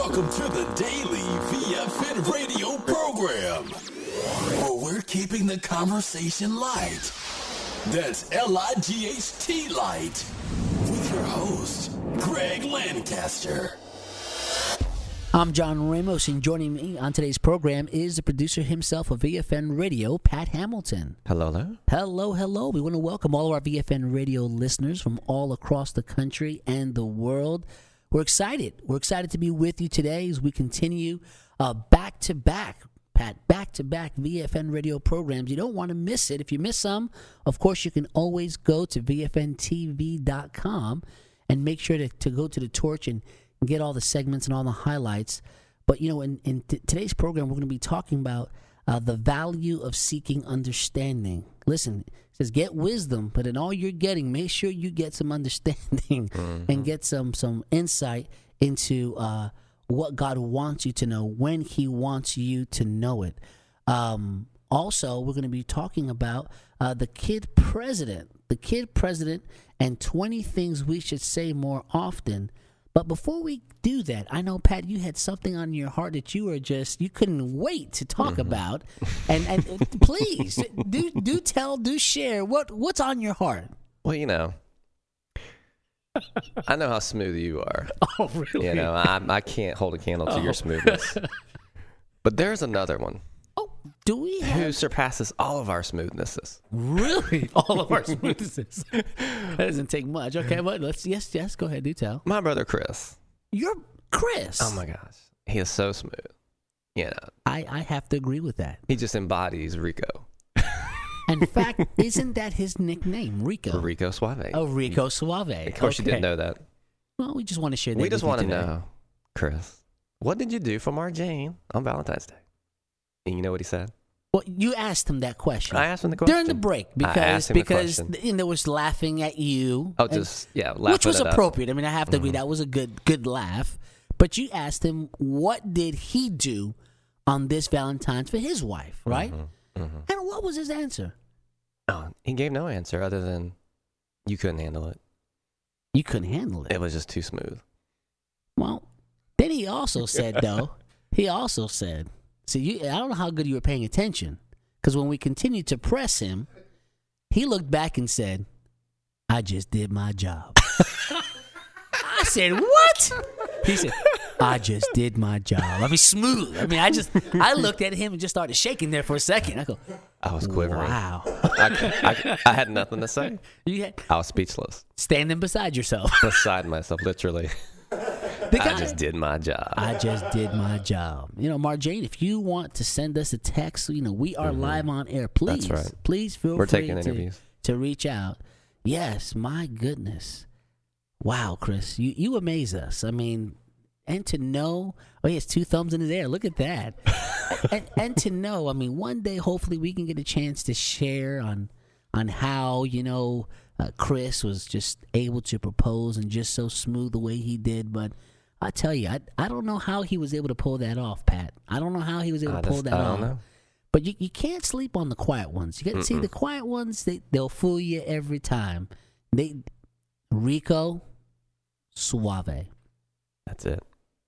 Welcome to the daily VFN radio program, where we're keeping the conversation light. That's L-I-G-H-T light. With your host, Greg Lancaster. I'm John Ramos, and joining me on today's program is the producer himself of VFN Radio, Pat Hamilton. Hello. Hello. We want to welcome all of our VFN Radio listeners from all across the country and the world. We're excited. We're excited to be with you today as we continue back-to-back VFN Radio programs. You don't want to miss it. If you miss some, of course, you can always go to VFNTV.com and make sure to go to the torch and get all the segments and all the highlights. But, you know, in today's program, we're going to be talking about the value of seeking understanding. Listen, it says get wisdom, but in all you're getting, make sure you get some understanding and get some insight into what God wants you to know when He wants you to know it. Also, we're going to be talking about the kid president and 20 things we should say more often. But before we do that, I know, Pat, you had something on your heart that you couldn't wait to talk about. And please, do share what's on your heart. Well, you know, I know how smooth you are. Oh, really? You know, I can't hold a candle to your smoothness. But there's another one. Oh, do we have? Who surpasses all of our smoothnesses. Really? All of our smoothnesses. That doesn't take much. Okay, but yes, go ahead, do tell. My brother Chris. You're Chris. Oh, my gosh. He is so smooth. You know. I have to agree with that. He just embodies Rico. In fact, isn't that his nickname, Rico? Rico Suave. Oh, Rico Suave. Of course, you didn't know that. Well, we just want to share that. We just want to know, Chris, what did you do for Mara Jane on Valentine's Day? And you know what he said? Well, you asked him that question. I asked him the question. During the break because there was laughing at you. Oh, laughing which was it up. Appropriate. I mean, I have to agree that was a good laugh. But you asked him what did he do on this Valentine's for his wife, right? And what was his answer? Oh, he gave no answer other than you couldn't handle it. You couldn't handle it. It was just too smooth. Well, then he also said, see, I don't know how good you were paying attention, because when we continued to press him, he looked back and said, I just did my job. I said, what? He said, I just did my job. I mean, smooth. I mean, I looked at him and just started shaking there for a second. I go, I was quivering. Wow. I had nothing to say. I was speechless. Standing beside yourself. Beside myself, literally. I just did my job. I just did my job. You know, Marjane, if you want to send us a text, you know, we are live on air. Please, that's right. Please feel We're free taking interviews. To reach out. Yes, my goodness. Wow, Chris, you amaze us. I mean, and to know, he has two thumbs in his air. Look at that. and to know, I mean, one day, hopefully, we can get a chance to share on how, you know, Chris was just able to propose and just so smooth the way he did. But I tell you, I don't know how he was able to pull that off, Pat. I don't know how he was able to pull that off. I don't know. But you can't sleep on the quiet ones. You got to see the quiet ones. They'll fool you every time. Rico Suave. That's it.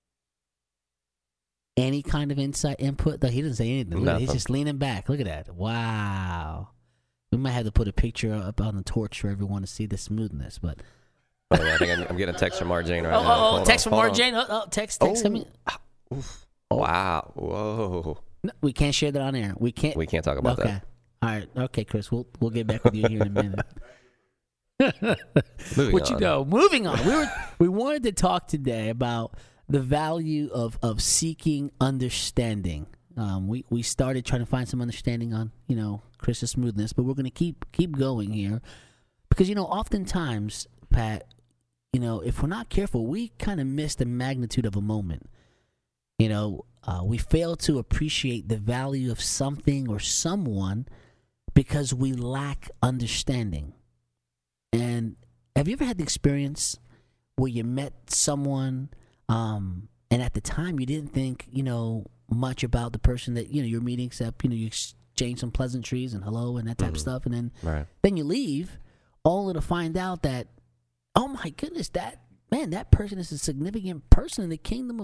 Any kind of input? Though he didn't say anything. Nothing. He's just leaning back. Look at that. Wow. We might have to put a picture up on the torch for everyone to see the smoothness. But I think I'm getting a text from Marjane right now. Text from Marjane. Text coming. Wow. Whoa. No, we can't share that on air. We can't talk about that. All right. Okay, Chris. We'll get back with you here in a minute. Moving on. We wanted to talk today about the value of seeking understanding. We started trying to find some understanding on, you know, Chris's smoothness, but we're going to keep going here because, you know, oftentimes, Pat, you know, if we're not careful, we kind of miss the magnitude of a moment. You know, we fail to appreciate the value of something or someone because we lack understanding. And have you ever had the experience where you met someone, and at the time you didn't think, you know, much about the person that, you know, you're meeting, except, you know, you exchange some pleasantries and hello and that type of stuff, and then you leave, only to find out that, oh my goodness, that person is a significant person in the kingdom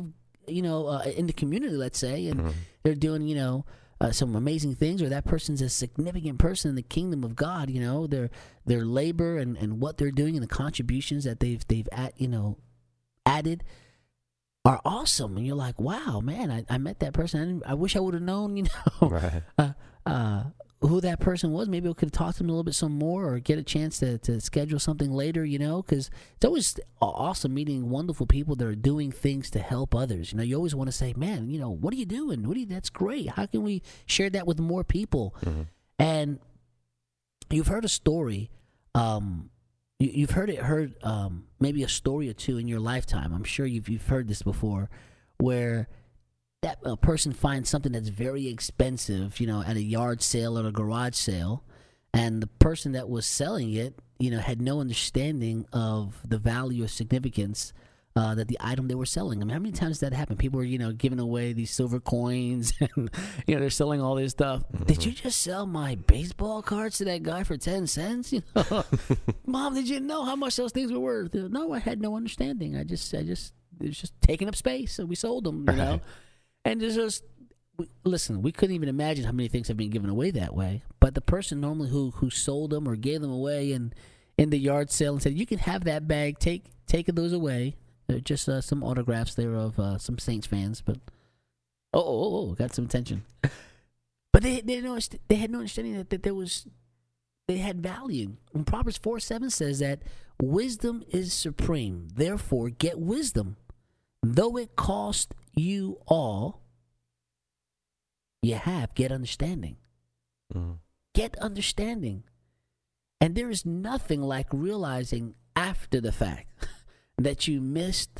in the community, let's say, and they're doing, some amazing things, or that person's a significant person in the kingdom of God. Their labor and what they're doing and the contributions that they've added are awesome. And you're like, wow, man, I met that person. I wish I would have known, Right. who that person was. Maybe I could have talked to them a little bit some more, or get a chance to schedule something later, because it's always awesome meeting wonderful people that are doing things to help others. You always want to say, man, what are you doing? That's great. How can we share that with more people? And you've heard a story. You've heard maybe a story or two in your lifetime. I'm sure you've heard this before, where that person finds something that's very expensive, at a yard sale or a garage sale, and the person that was selling it, had no understanding of the value or significance that the item they were selling. I mean, how many times does that happen? People are, giving away these silver coins, and they're selling all this stuff. Did you just sell my baseball cards to that guy for 10 cents? Mom, did you know how much those things were worth? No, I had no understanding. It was just taking up space, so we sold them. Right. And listen, we couldn't even imagine how many things have been given away that way. But the person normally who sold them or gave them away in the yard sale and said, you can have that bag, take those away. They're just some autographs there of some Saints fans. But got some attention. But they had no understanding that they had value. And Proverbs 4:7 says that wisdom is supreme. Therefore, get wisdom. Though it cost you all you have, get understanding. Get understanding. And there is nothing like realizing after the fact that you missed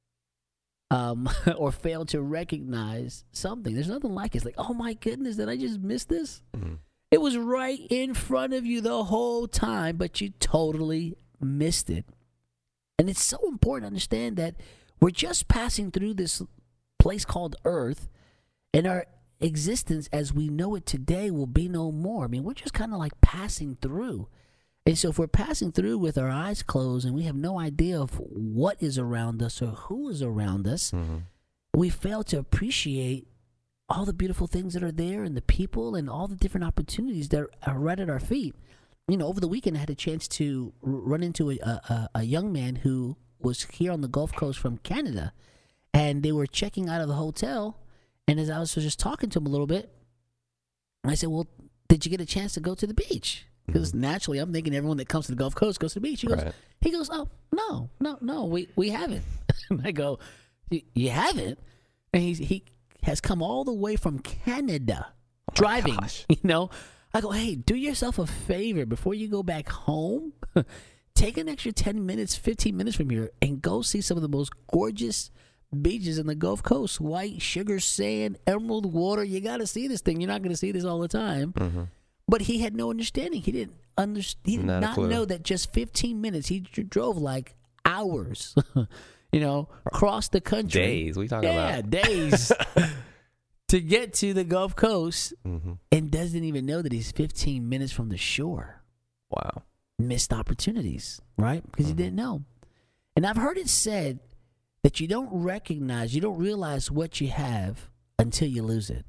or failed to recognize something. There's nothing like it. It's like, oh my goodness, did I just miss this? It was right in front of you the whole time, but you totally missed it. And it's so important to understand that we're just passing through this place called Earth, and our existence as we know it today will be no more. I mean, we're just kind of like passing through. And so if we're passing through with our eyes closed and we have no idea of what is around us or who is around us, we fail to appreciate all the beautiful things that are there and the people and all the different opportunities that are right at our feet. Over the weekend, I had a chance to run into a young man who was here on the Gulf Coast from Canada, and they were checking out of the hotel. And as I was just talking to him a little bit, I said, well, did you get a chance to go to the beach? Because naturally, I'm thinking everyone that comes to the Gulf Coast goes to the beach. He goes, oh, no, we haven't. And I go, you haven't? And he has come all the way from Canada driving, I go, hey, do yourself a favor before you go back home. Take an extra 10 minutes, 15 minutes from here and go see some of the most gorgeous beaches in the Gulf Coast. White sugar sand, emerald water. You got to see this thing. You're not going to see this all the time. But he had no understanding. He did not know that just 15 minutes. He drove like hours, across the country. Days. We talking about? Yeah, days. To get to the Gulf Coast, and doesn't even know that he's 15 minutes from the shore. Wow. Missed opportunities, right? Because he didn't know. And I've heard it said that you don't realize what you have until you lose it.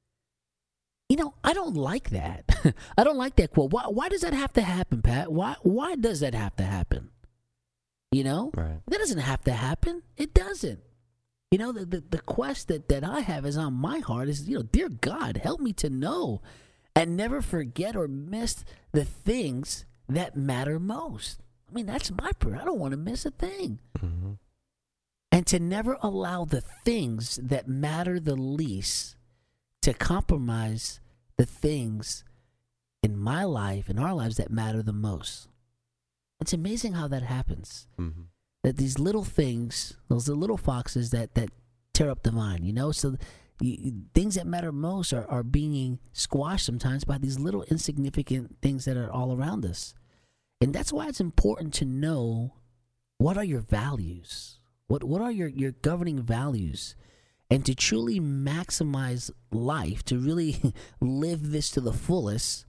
I don't like that. I don't like that quote. Why does that have to happen, Pat? Why does that have to happen? Right. That doesn't have to happen. It doesn't. The quest that I have is on my heart is, dear God, help me to know and never forget or miss the things that matter most. I mean, that's my prayer. I don't want to miss a thing. And to never allow the things that matter the least to compromise the things in my life, in our lives, that matter the most. It's amazing how that happens. That these little things, those little foxes that tear up the vine, So things that matter most are being squashed sometimes by these little insignificant things that are all around us. And that's why it's important to know, what are your values? What are your governing values? And to truly maximize life, to really live this to the fullest,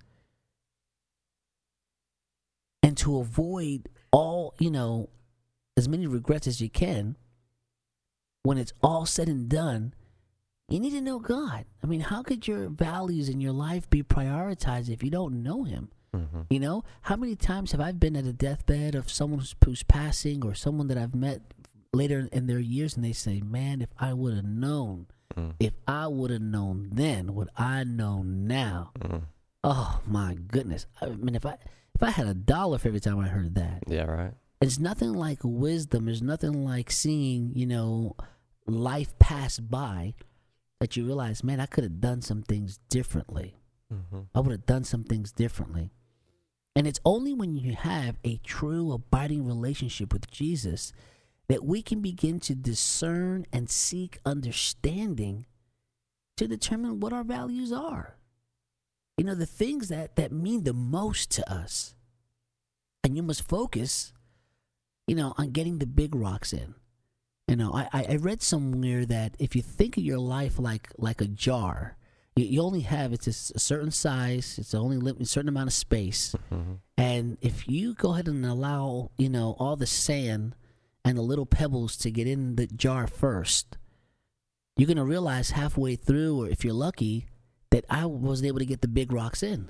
and to avoid all, as many regrets as you can, when it's all said and done, you need to know God. I mean, how could your values in your life be prioritized if you don't know him? You know, how many times have I been at a deathbed of someone who's passing, or someone that I've met later in their years, and they say, man, if I would have known, if I would have known then what I know now. Oh my goodness. I mean, if I had $1 for every time I heard that. Yeah, right. It's nothing like wisdom. There's nothing like seeing, you know, life pass by that you realize, man, I could have done some things differently. I would have done some things differently. And it's only when you have a true abiding relationship with Jesus that we can begin to discern and seek understanding to determine what our values are. You know, the things that mean the most to us. And you must focus, you know, on getting the big rocks in. You know, I read somewhere that if you think of your life like a jar, you only have, it's a certain size, it's only a certain amount of space. And if you go ahead and allow, you know, all the sand and the little pebbles to get in the jar first, you're going to realize halfway through, or if you're lucky, that I wasn't able to get the big rocks in.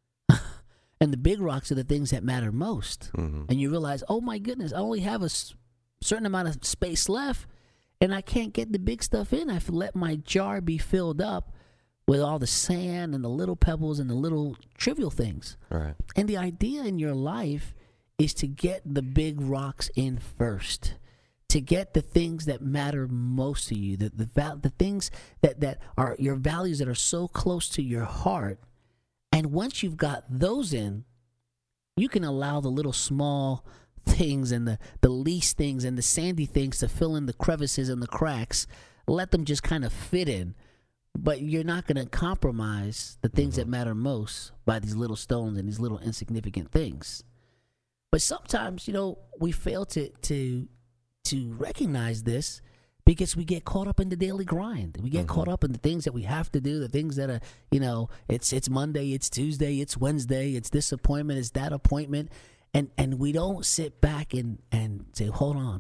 And the big rocks are the things that matter most. And you realize, oh my goodness, I only have a certain amount of space left, and I can't get the big stuff in. I've let my jar be filled up with all the sand and the little pebbles and the little trivial things. Right. And the idea in your life is to get the big rocks in first, to get the things that matter most to you, the things that are your values that are so close to your heart. And once you've got those in, you can allow the little small things and the least things and the sandy things to fill in the crevices and the cracks. Let them just kind of fit in. But you're not going to compromise the things that matter most by these little stones and these little insignificant things. But sometimes, you know, we fail to recognize this because we get caught up in the daily grind. We get caught up in the things that we have to do, the things that are, you know, it's Monday, it's Tuesday, it's Wednesday, it's this appointment, it's that appointment. And we don't sit back and say, hold on.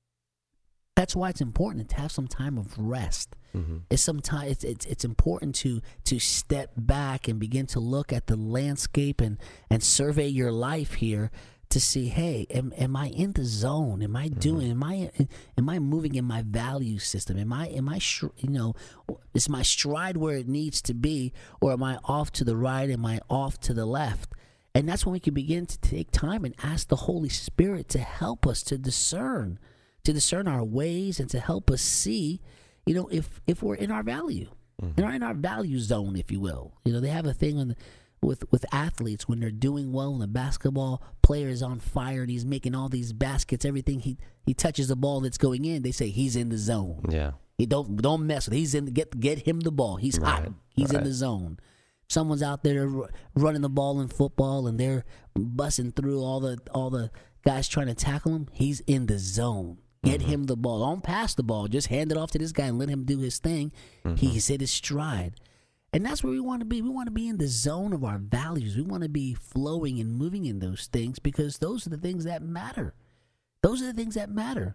That's why it's important to have some time of rest. It's important to step back and begin to look at the landscape and survey your life here to see, hey, am I in the zone? Am I doing? Am I moving in my value system? Am I you know, is my stride where it needs to be, or am I off to the right? Am I off to the left? And that's when we can begin to take time and ask the Holy Spirit to help us to discern our ways and to help us see, you know, if we're in our value, in our value zone, if you will. You know, they have a thing with athletes when they're doing well, and the basketball player is on fire and he's making all these baskets, everything he touches the ball that's going in, they say he's in the zone. Yeah. He don't mess with it. He's in, get him the ball. He's hot. He's in the zone. Someone's out there running the ball in football and they're busting through all the guys trying to tackle him. He's in the zone. Get him the ball. Don't pass the ball. Just hand it off to this guy and let him do his thing. He's hit his stride. And that's where we want to be. We want to be in the zone of our values. We want to be flowing and moving in those things because those are the things that matter. Those are the things that matter.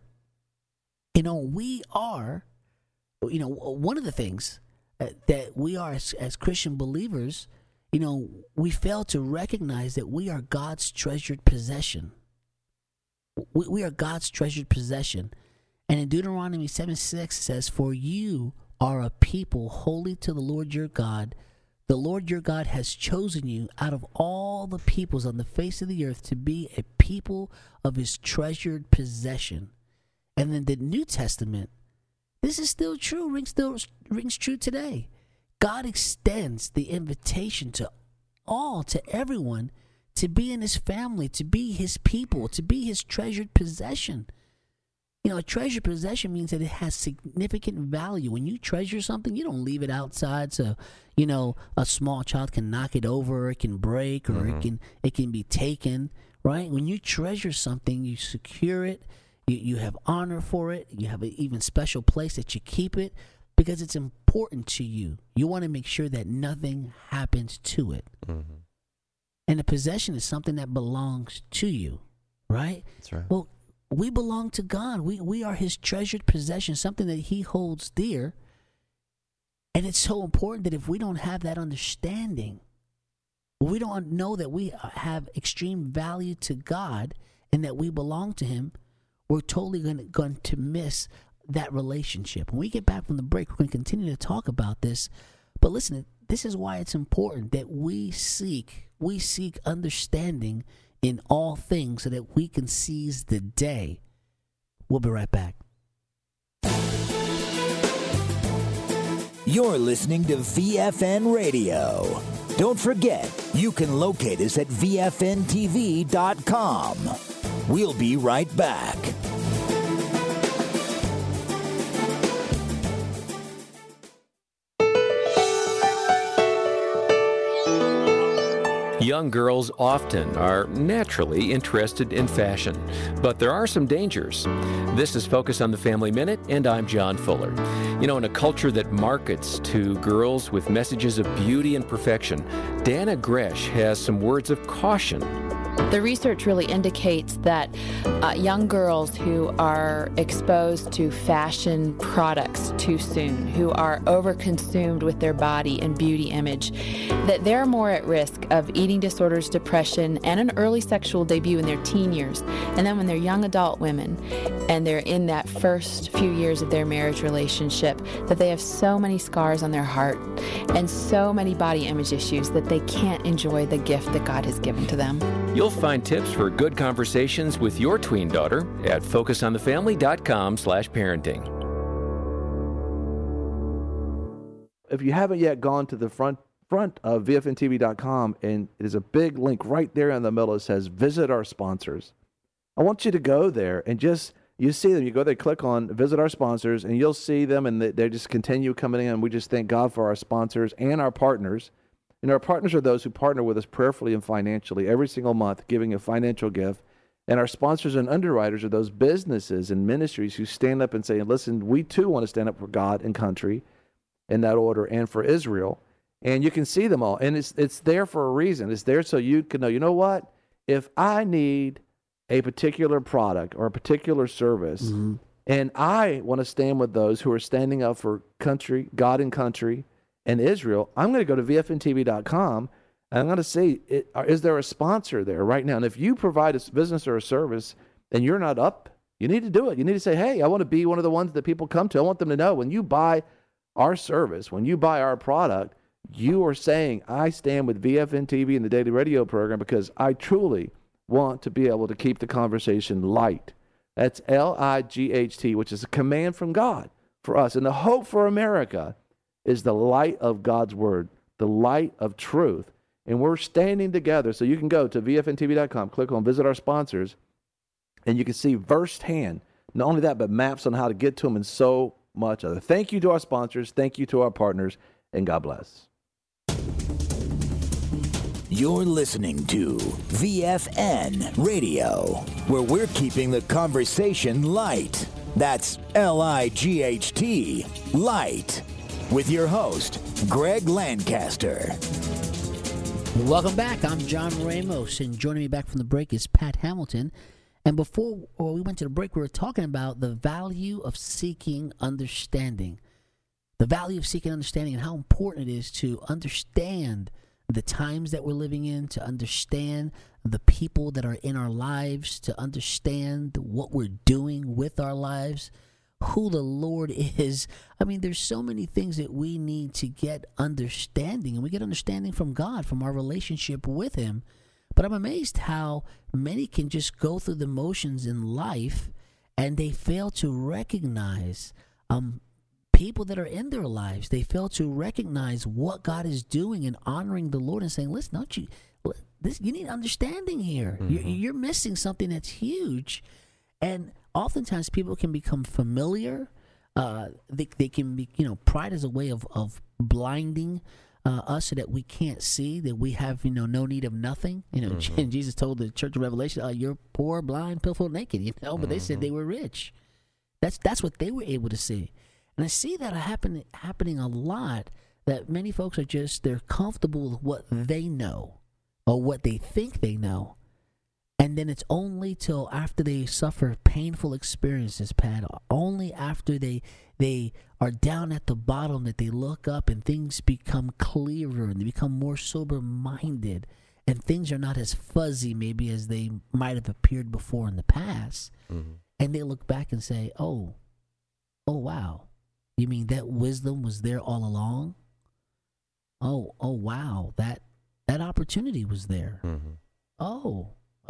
You know, we are, you know, one of the things that we are as Christian believers, you know, we fail to recognize that we are God's treasured possession. We are God's treasured possession. And in Deuteronomy 7:6 it says, for you are a people holy to the Lord your God. The Lord your God has chosen you out of all the peoples on the face of the earth to be a people of his treasured possession. And in the New Testament, this is still true, rings true today. God extends the invitation to everyone, to be in his family, to be his people, to be his treasured possession. You know, a treasured possession means that it has significant value. When you treasure something, you don't leave it outside so, you know, a small child can knock it over, or it can break, or it can be taken, right? When you treasure something, you secure it, you have honor for it, you have an even special place that you keep it because it's important to you. You want to make sure that nothing happens to it. And a possession is something that belongs to you, right? That's right. Well, we belong to God. We are his treasured possession, something that he holds dear. And it's so important that if we don't have that understanding, we don't know that we have extreme value to God and that we belong to him, we're totally going to miss that relationship. When we get back from the break, we're going to continue to talk about this. But listen, this is why it's important that we seek understanding in all things so that we can seize the day. We'll be right back. You're listening to VFN Radio. Don't forget, you can locate us at VFNTV.com. We'll be right back. Young girls often are naturally interested in fashion, but there are some dangers. This is Focus on the Family Minute, and I'm John Fuller. You know, in a culture that markets to girls with messages of beauty and perfection, Dana Gresh has some words of caution. The research really indicates that young girls who are exposed to fashion products too soon, who are overconsumed with their body and beauty image, that they're more at risk of eating disorders, depression, and an early sexual debut in their teen years. And then when they're young adult women and they're in that first few years of their marriage relationship, that they have so many scars on their heart and so many body image issues that they can't enjoy the gift that God has given to them. You'll find tips for good conversations with your tween daughter at focusonthefamily.com/parenting. If you haven't yet gone to the front of VFNTV.com, and there's a big link right there in the middle that says visit our sponsors. I want you to go there and you see them. You go there, click on visit our sponsors, and you'll see them, and they just continue coming in. We just thank God for our sponsors and our partners. And our partners are those who partner with us prayerfully and financially every single month, giving a financial gift. And our sponsors and underwriters are those businesses and ministries who stand up and say, listen, we too want to stand up for God and country in that order and for Israel. And you can see them all. And it's there for a reason. It's there so you can know, you know what? If I need a particular product or a particular service, and I want to stand with those who are standing up for country, God and country, and Israel, I'm going to go to VFNTV.com, and I'm going to see, is there a sponsor there right now? And if you provide a business or a service and you're not up, you need to do it. You need to say, hey, I want to be one of the ones that people come to. I want them to know when you buy our service, when you buy our product, you are saying, I stand with VFN-TV and the Daily Radio program because I truly want to be able to keep the conversation light. That's L-I-G-H-T, which is a command from God for us. And the hope for America is the light of God's word, the light of truth. And we're standing together. So you can go to VFNTV.com, click on visit our sponsors, and you can see firsthand, not only that, but maps on how to get to them and so much other. Thank you to our sponsors. Thank you to our partners. And God bless. You're listening to VFN Radio, where we're keeping the conversation light. That's L-I-G-H-T, light. With your host, Greg Lancaster. Welcome back. I'm John Ramos, and joining me back from the break is Pat Hamilton. And before we went to the break, we were talking about the value of seeking understanding. The value of seeking understanding and how important it is to understand the times that we're living in, to understand the people that are in our lives, to understand what we're doing with our lives, who the Lord is. I mean, there's so many things that we need to get understanding, and we get understanding from God, from our relationship with Him. But I'm amazed how many can just go through the motions in life and they fail to recognize people that are in their lives. They fail to recognize what God is doing and honoring the Lord and saying, listen, don't you, you need understanding here. You're missing something that's huge. And oftentimes people can become familiar. They can be, pride is a way of blinding us so that we can't see, that we have, no need of nothing. And Jesus told the church of Revelation, you're poor, blind, pitiful, naked, but they said they were rich. That's what they were able to see. And I see that happening a lot, that many folks are they're comfortable with what they know or what they think they know. And then it's only till after they suffer painful experiences, Pat, only after they are down at the bottom that they look up and things become clearer and they become more sober-minded and things are not as fuzzy maybe as they might have appeared before in the past. Mm-hmm. And they look back and say, oh, wow. You mean that wisdom was there all along? Oh, wow. That opportunity was there. Mm-hmm. Oh,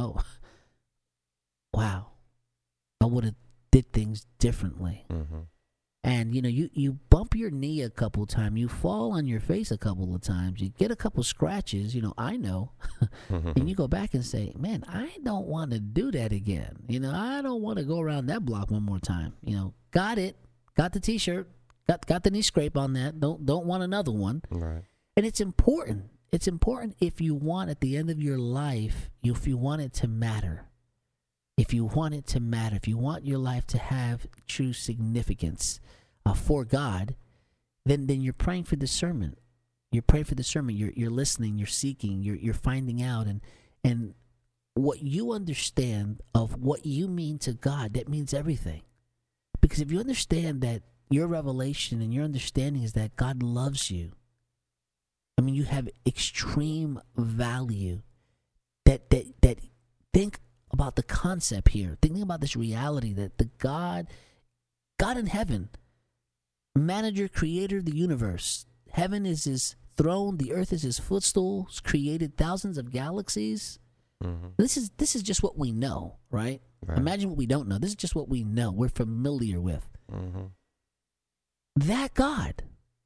wow. I would have did things differently. Mm-hmm. And, you bump your knee a couple times. You fall on your face a couple of times. You get a couple scratches, I know. And you go back and say, man, I don't want to do that again. I don't want to go around that block one more time. Got it. Got the T-shirt. Got the knee scrape on that. Don't want another one. Right. And it's important. It's important if you want at the end of your life, if you want it to matter. If you want it to matter, if you want your life to have true significance for God, then you're praying for discernment. You're praying for discernment. You're listening. You're seeking. You're finding out, and what you understand of what you mean to God, that means everything. Because if you understand that your revelation and your understanding is that God loves you, I mean, you have extreme value. That think about the concept here, thinking about this reality that the God in heaven, manager, creator of the universe, heaven is his throne, the earth is his footstool, he's created thousands of galaxies. Mm-hmm. This is just what we know, right? Imagine what we don't know. This is just what we know. We're familiar with. Mm-hmm. That God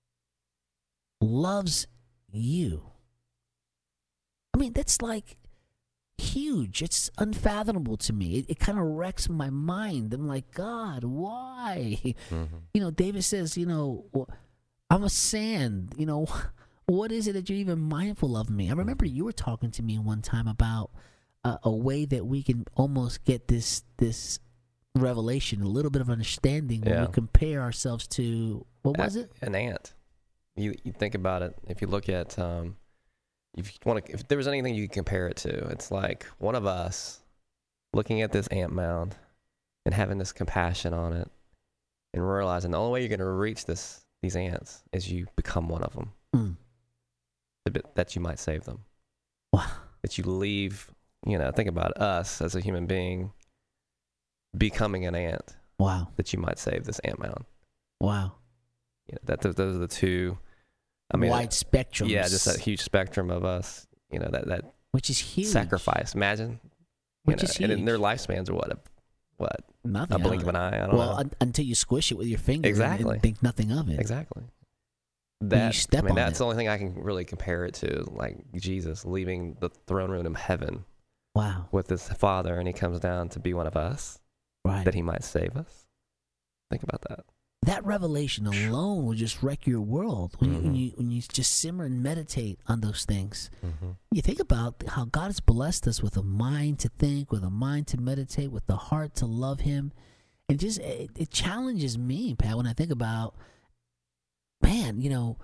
loves you. I mean, that's like huge. It's unfathomable to me. It kind of wrecks my mind. I'm like, God, why? Mm-hmm. David says, I'm a sand. What is it that you're even mindful of me? I remember you were talking to me one time about a way that we can almost get this revelation, a little bit of understanding when we compare ourselves to, what was it? An ant. You think about it. If you look at, if there was anything you could compare it to, it's like one of us looking at this ant mound and having this compassion on it and realizing the only way you're going to reach these ants is you become one of them. That you might save them. Wow. That you leave, think about us as a human being becoming an ant. Wow. That you might save this ant mound. Wow. Those are the two. I mean, wide spectrum. Yeah, just that huge spectrum of us. That which is huge. Sacrifice. Imagine. Which is huge. And their lifespans are what? Nothing. A blink of an eye. I don't know. Until you squish it with your finger. Exactly. And think nothing of it. Exactly. You step on that's it. the only thing I can really compare it to, like Jesus leaving the throne room in heaven. Wow. With his Father, and he comes down to be one of us. Right. That he might save us. Think about that. That revelation alone will just wreck your world when you just simmer and meditate on those things. Mm-hmm. You think about how God has blessed us with a mind to think, with a mind to meditate, with the heart to love him. And just it challenges me, Pat, when I think about, man,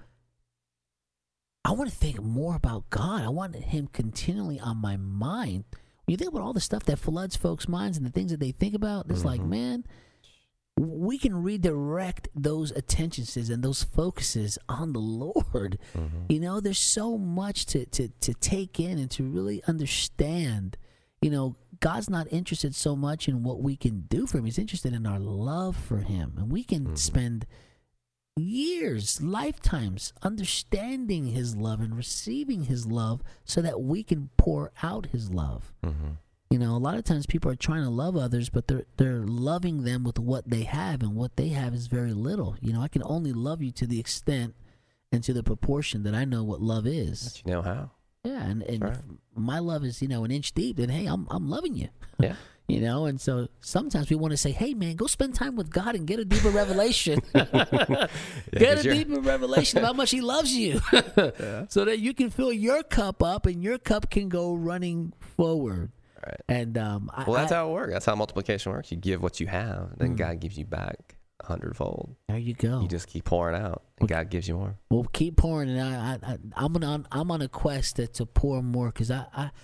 I want to think more about God. I want him continually on my mind. When you think about all the stuff that floods folks' minds and the things that they think about, it's like, man, we can redirect those attentions and those focuses on the Lord. Mm-hmm. There's so much to take in and to really understand. God's not interested so much in what we can do for him. He's interested in our love for him. And we can spend years, lifetimes, understanding his love and receiving his love so that we can pour out his love. Mm-hmm. A lot of times people are trying to love others, but they're loving them with what they have, and what they have is very little. I can only love you to the extent and to the proportion that I know what love is. But you know how. Yeah, and right. if my love is, an inch deep, then hey, I'm loving you. Yeah. And so sometimes we want to say, hey, man, go spend time with God and get a deeper revelation. Get a deeper revelation of how much he loves you so that you can fill your cup up and your cup can go running forward. Right. And that's how it works. That's how multiplication works. You give what you have, then God gives you back 100-fold. There you go. You just keep pouring out, and God gives you more. Well, keep pouring, and I'm on a quest to pour more, because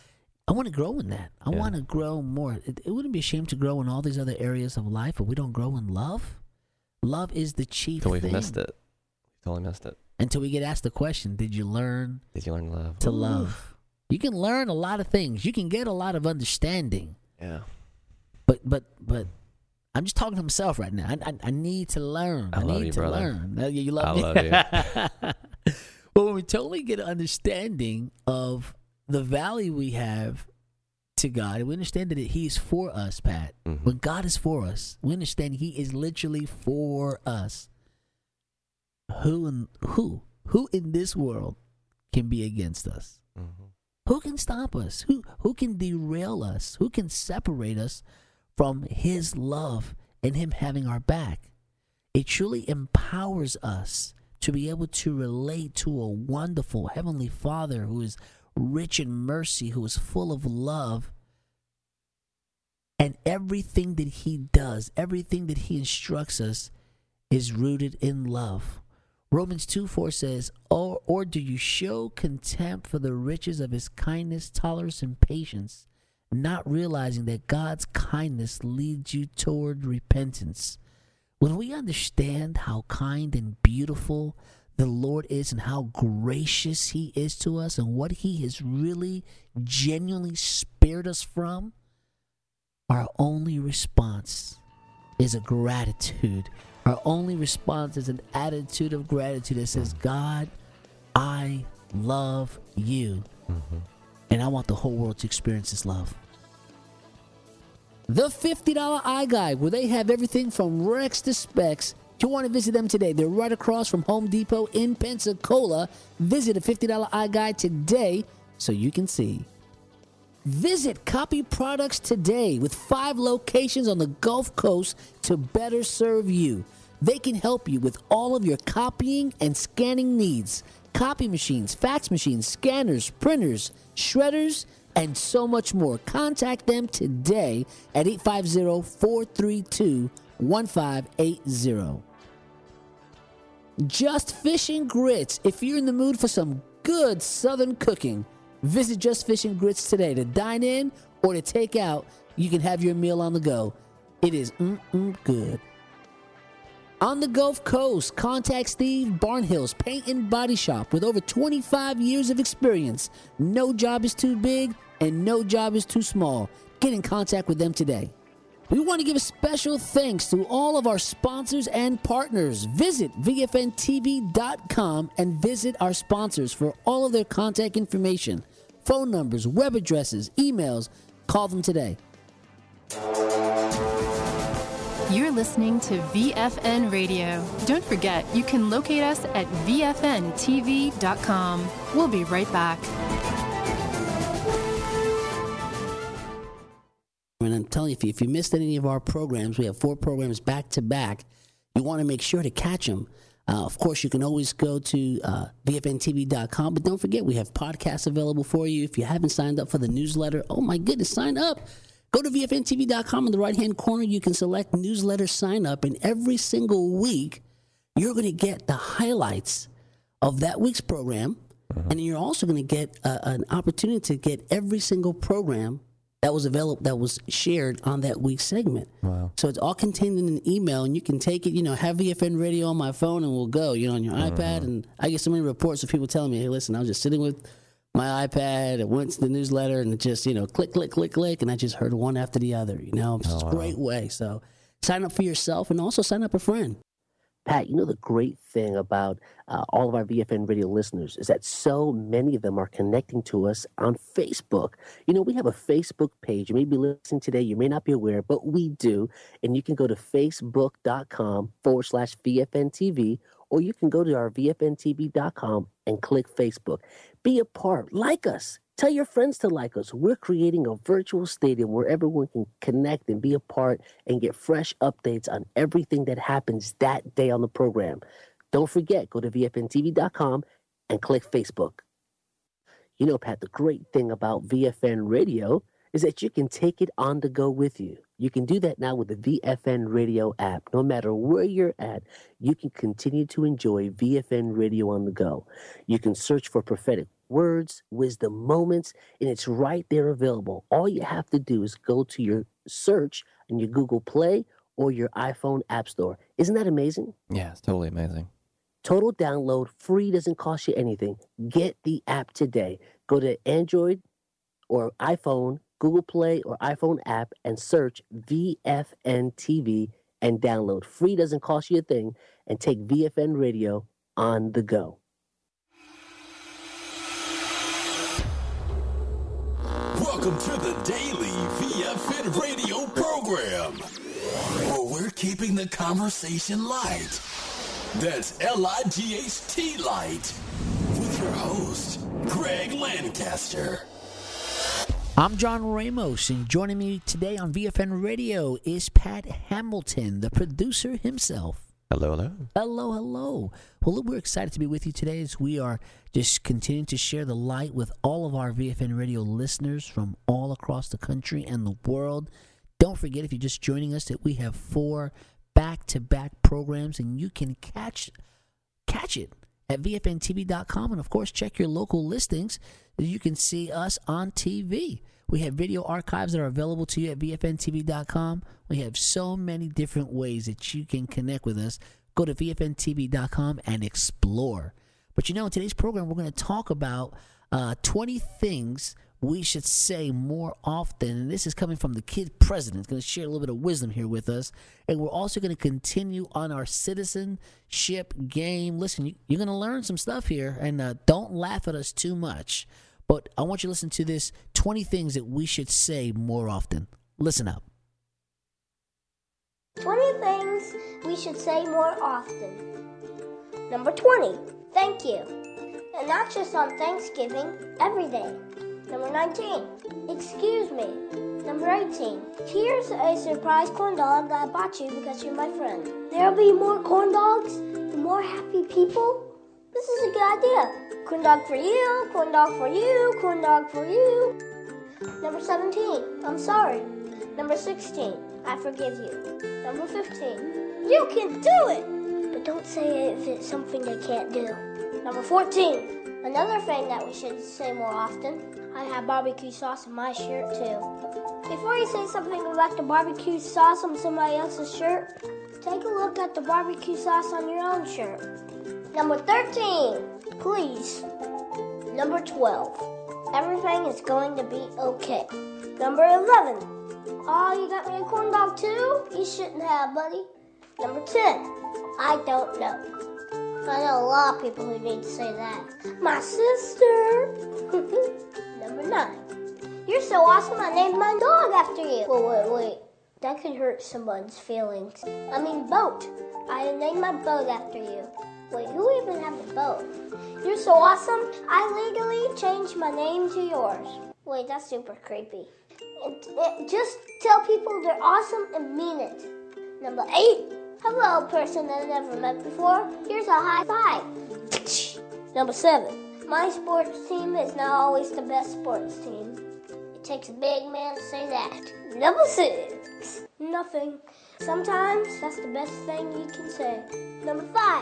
I want to grow in that. I want to grow more. It wouldn't be a shame to grow in all these other areas of life, but we don't grow in love. Love is the chief Until thing. we've missed it. We totally missed it. Until we get asked the question, did you learn love? to love? You can learn a lot of things. You can get a lot of understanding. Yeah. But I'm just talking to myself right now. I need to learn. I love need you, to brother. learn. You love me? I love you. Well, when we totally get an understanding of the value we have to God, we understand that He is for us, Pat. Mm-hmm. When God is for us, we understand He is literally for us. Who in this world can be against us? Mm-hmm. Who can stop us? Who can derail us? Who can separate us from His love and Him having our back? It truly empowers us to be able to relate to a wonderful Heavenly Father who is rich in mercy, who is full of love. And everything that He does, everything that He instructs us is rooted in love. Romans 2:4 says, or do you show contempt for the riches of His kindness, tolerance, and patience, not realizing that God's kindness leads you toward repentance? When we understand how kind and beautiful the Lord is and how gracious He is to us and what He has really genuinely spared us from, our only response is a gratitude. Our only response is an attitude of gratitude that says, God, I love you. Mm-hmm. And I want the whole world to experience this love. The $50 Eye Guide, where they have everything from Rex to Specs. If you want to visit them today, they're right across from Home Depot in Pensacola. Visit a $50 Eye Guide today so you can see. Visit Copy Products today with 5 locations on the Gulf Coast to better serve you. They can help you with all of your copying and scanning needs. Copy machines, fax machines, scanners, printers, shredders, and so much more. Contact them today at 850-432-1580. Just Fish and Grits. If you're in the mood for some good Southern cooking, visit Just Fish and Grits today. To dine in or to take out, you can have your meal on the go. It is good. On the Gulf Coast, contact Steve Barnhill's Paint and Body Shop with over 25 years of experience. No job is too big and no job is too small. Get in contact with them today. We want to give a special thanks to all of our sponsors and partners. Visit VFNTV.com and visit our sponsors for all of their contact information, phone numbers, web addresses, emails. Call them today. You're listening to VFN Radio. Don't forget, you can locate us at VFNTV.com. We'll be right back. And I'm telling you, if you missed any of our programs, we have 4 programs back to back. You want to make sure to catch them. Of course, you can always go to VFNTV.com, but don't forget, we have podcasts available for you. If you haven't signed up for the newsletter, oh my goodness, sign up. Go to VFNTV.com. In the right-hand corner, you can select newsletter sign up, and every single week, you're going to get the highlights of that week's program, and you're also going to get an opportunity to get every single program that was available, that was shared on that week's segment. Wow. So it's all contained in an email, and you can take it, have VFN Radio on my phone, and we'll go, on your iPad. And I get so many reports of people telling me, hey, listen, I was just sitting with my iPad, it went to the newsletter, and it just, click, click, click, click, and I just heard one after the other, It's a great way. So sign up for yourself and also sign up a friend. Pat, the great thing about all of our VFN Radio listeners is that so many of them are connecting to us on Facebook. We have a Facebook page. You may be listening today. You may not be aware, but we do. And you can go to facebook.com/VFNTV, or you can go to our VFNTV.com and click Facebook. Be a part. Like us. Tell your friends to like us. We're creating a virtual stadium where everyone can connect and be a part and get fresh updates on everything that happens that day on the program. Don't forget, go to VFNTV.com and click Facebook. Pat, the great thing about VFN Radio is that you can take it on the go with you. You can do that now with the VFN Radio app. No matter where you're at, you can continue to enjoy VFN Radio on the go. You can search for prophetic words, wisdom moments, and it's right there available. All you have to do is go to your search in your Google Play or your iPhone App Store. Isn't that amazing? Yeah, it's totally amazing. Total download, free, doesn't cost you anything. Get the app today. Go to Android or iPhone, Google Play or iPhone app, and search VFN TV and download. Free, doesn't cost you a thing, and take VFN Radio on the go. Welcome to the Daily VFN Radio program, where we're keeping the conversation light. That's LIGHT Light, with your host, Greg Lancaster. I'm John Ramos, and joining me today on VFN Radio is Pat Hamilton, the producer himself. Hello, hello. Hello, hello. Well, look, we're excited to be with you today as we are just continuing to share the light with all of our VFN Radio listeners from all across the country and the world. Don't forget, if you're just joining us, that we have 4 back-to-back programs, and you can catch it at VFNTV.com. And, of course, check your local listings. You can see us on TV. We have video archives that are available to you at VFNTV.com. We have so many different ways that you can connect with us. Go to VFNTV.com and explore. But, in today's program, we're going to talk about 20 things we should say more often. And this is coming from the kid president. He's going to share a little bit of wisdom here with us. And we're also going to continue on our citizenship game. Listen, you're going to learn some stuff here, and don't laugh at us too much. But I want you to listen to this 20 things that we should say more often. Listen up. 20 things we should say more often. Number 20, thank you. And not just on Thanksgiving, every day. Number 19, excuse me. Number 18, here's a surprise corn dog that I bought you because you're my friend. There'll be more corn dogs and more happy people. This is a good idea. Corn dog for you, corn dog for you, corn dog for you. Number 17, I'm sorry. Number 16, I forgive you. Number 15, you can do it! But don't say it if it's something they can't do. Number 14, another thing that we should say more often, I have barbecue sauce in my shirt too. Before you say something about the barbecue sauce on somebody else's shirt, take a look at the barbecue sauce on your own shirt. Number 13, please. Number 12, everything is going to be okay. Number 11, oh, you got me a corn dog too? You shouldn't have, buddy. Number 10, I don't know. I know a lot of people who need to say that. My sister. Number 9, you're so awesome I named my dog after you. Wait. That could hurt someone's feelings. I mean boat. I named my boat after you. Wait, who even has a boat? You're so awesome, I legally changed my name to yours. Wait, that's super creepy. Just tell people they're awesome and mean it. Number 8, hello, person that I've never met before. Here's a high five. Number 7, my sports team is not always the best sports team. It takes a big man to say that. Number 6, nothing. Sometimes that's the best thing you can say. Number 5,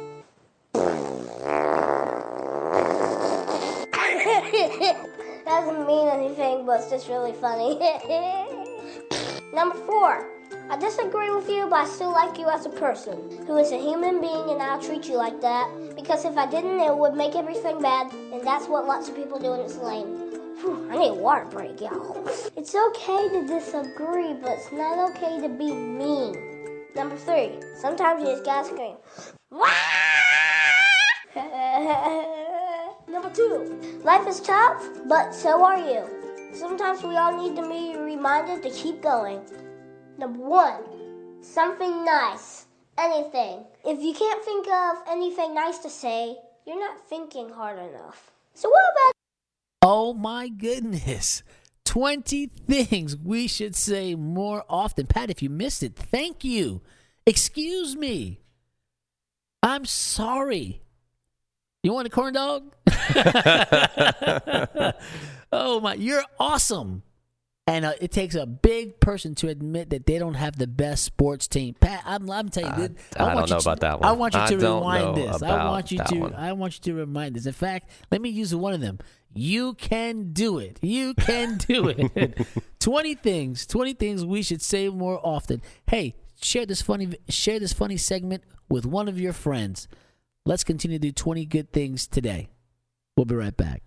doesn't mean anything, but it's just really funny. Number 4, I disagree with you, but I still like you as a person who is a human being, and I'll treat you like that. Because if I didn't, it would make everything bad, and that's what lots of people do, and it's lame. Whew, I need a water break, y'all. It's okay to disagree, but it's not okay to be mean. Number 3, sometimes you just gotta scream. Number 2, life is tough, but so are you. Sometimes we all need to be reminded to keep going. Number 1, something nice. Anything. If you can't think of anything nice to say, you're not thinking hard enough. So what about... Oh my goodness. 20 things we should say more often. Pat, if you missed it, thank you. Excuse me. I'm sorry. You want a corn dog? Oh my, you're awesome. And it takes a big person to admit that they don't have the best sports team. Pat, I'm telling you, I don't know about that one. I want you to rewind this. I want you to remind this. In fact, let me use one of them. You can do it. You can do it. 20 things we should say more often. Hey, share this funny segment with one of your friends. Let's continue to do 20 good things today. We'll be right back.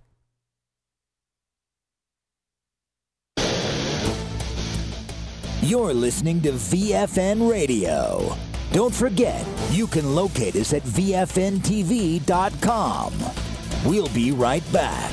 You're listening to VFN Radio. Don't forget, you can locate us at VFNTV.com. We'll be right back.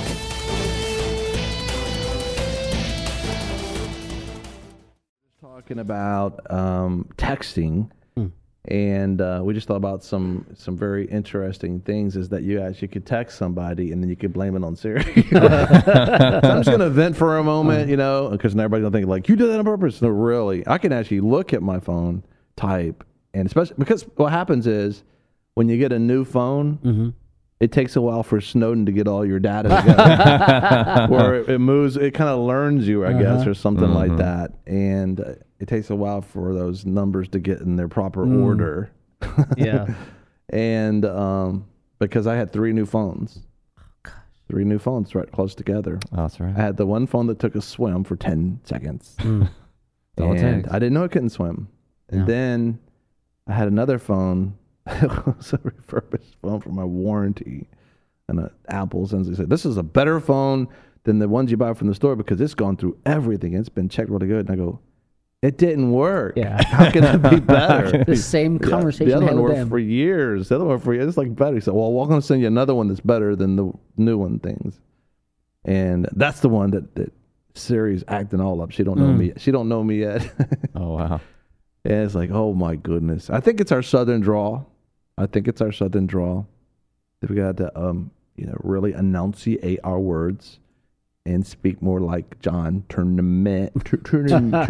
Talking about texting, and we just thought about some very interesting things. Is that you actually could text somebody and then you could blame it on Siri. So I'm just gonna vent for a moment, because everybody's gonna think like you did that on purpose. No, really, I can actually look at my phone, type, and especially because what happens is when you get a new phone. It takes a while for Snowden to get all your data together, where it moves. It kind of learns you, I guess, or something like that, and it takes a while for those numbers to get in their proper order. Yeah, and because I had 3 new phones, 3 new phones right close together. Oh, that's right. I had the one phone that took a swim for 10 seconds, all it and takes. I didn't know it couldn't swim. And then I had another phone. It was a refurbished phone for my warranty, and Apple essentially said, "This is a better phone than the ones you buy from the store because it's gone through everything. It's been checked really good." And I go, "It didn't work. Yeah, how can it be better?" The same conversation. The other one worked them. for years. The other one for years. It's like better. He said, "Well, we're going to send you another one that's better than the new one." Things, and that's the one that Siri's acting all up. She don't know me. She don't know me yet. Oh wow. And it's like, oh my goodness. I think it's our southern drawl. That we got to, really enunciate our words and speak more like John. Tournament. There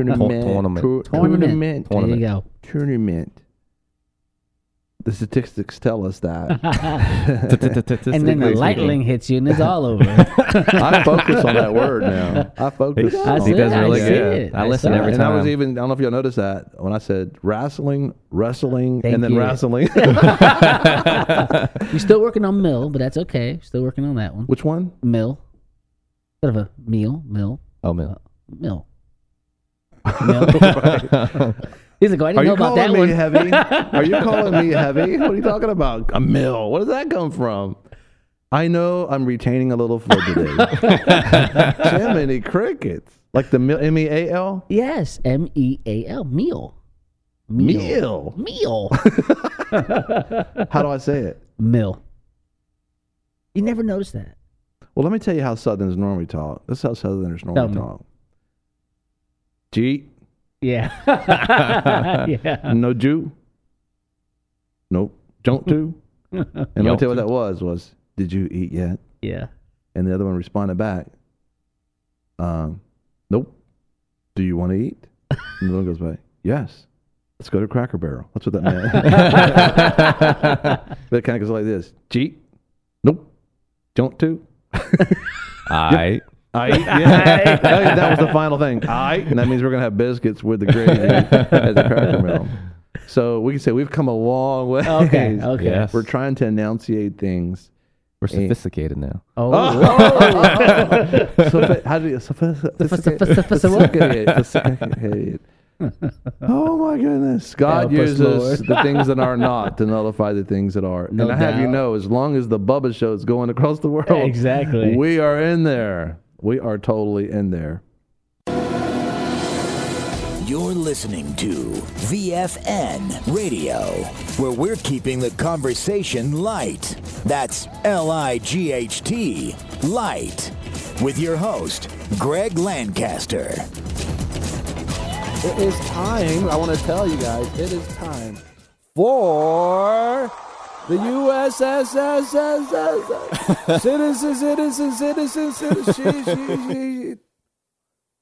you go. Tournament. The statistics tell us that. And then the lightning hits you and it's all over. I focus on that word now. I focus on He does really I good. I listen every and time. I was even, I don't know if y'all noticed that, when I said wrestling, Thank and then you. wrestling. You're still working on Mill, but that's okay. Still working on that one. Which one? Mill. Instead of a meal. Oh, man. Mill. He's like, oh, I didn't know about that one. Are you calling me heavy? Are you calling me heavy? What are you talking about? A mill. Where does that come from? I know I'm retaining a little for today. Jiminy crickets. Like the M-E-A-L? Yes, M-E-A-L. Meal. Meal. How do I say it? Mill. You never noticed that. Well, let me tell you how Southerners normally talk. This is how Southerners normally talk. G. Yeah. Yeah. No Jew. Nope. Don't do. And let me tell you what that was, did you eat yet? Yeah. And the other one responded back, nope. Do you want to eat? And the one goes by, yes. Let's go to Cracker Barrel. That's what that meant. But it kind of goes like this. G. Nope. Don't do. I yeah. That was the final thing. And that means we're going to have biscuits with the gravy at the Cracker Barrel. So we can say we've come a long way. Okay. Yes. We're trying to enunciate things. We're sophisticated now. How do you sophisticated? Oh my goodness. God uses the things that are not to nullify the things that are. No and I have you doubt. know, as long as the Bubba Show is going across the world, Exactly. we are in there. We are totally in there. You're listening to VFN Radio, where we're keeping the conversation light. That's L-I-G-H-T, light. With your host, Greg Lancaster. It is time, I want to tell you guys, it is time for the USSS citizen.